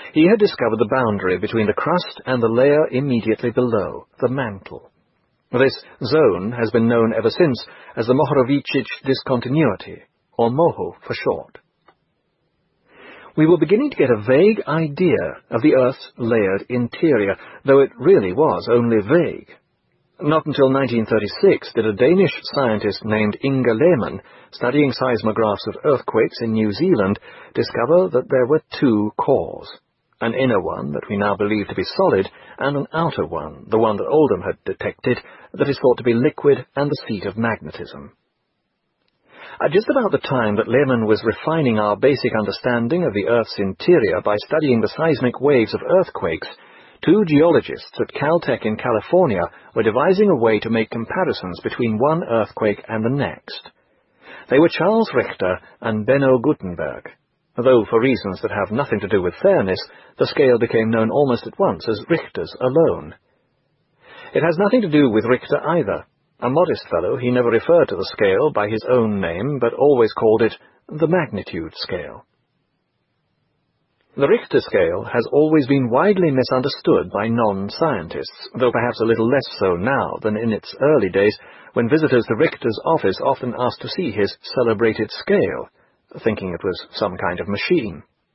He had discovered the boundary between the crust and the layer immediately below, the mantle. This zone has been known ever since as the Mohorovičić discontinuity, or MOHO for short. We were beginning to get a vague idea of the Earth's layered interior, though it really was only vague. Not until 1936 did a Danish scientist named Inge Lehmann, studying seismographs of earthquakes in New Zealand, discover that there were two cores, an inner one that we now believe to be solid, and an outer one, the one that Oldham had detected, that is thought to be liquid and the seat of magnetism. At just about the time that Lehmann was refining our basic understanding of the Earth's interior by studying the seismic waves of earthquakes, two geologists at Caltech in California were devising a way to make comparisons between one earthquake and the next. They were Charles Richter and Benno Gutenberg, though for reasons that have nothing to do with fairness, the scale became known almost at once as Richter's alone. It has nothing to do with Richter either. A modest fellow, he never referred to the scale by his own name, but always called it the magnitude scale. The Richter scale has always been widely misunderstood by non-scientists, though perhaps a little less so now than in its early days, when visitors to Richter's office often asked to see his celebrated scale, thinking it was some kind of machine.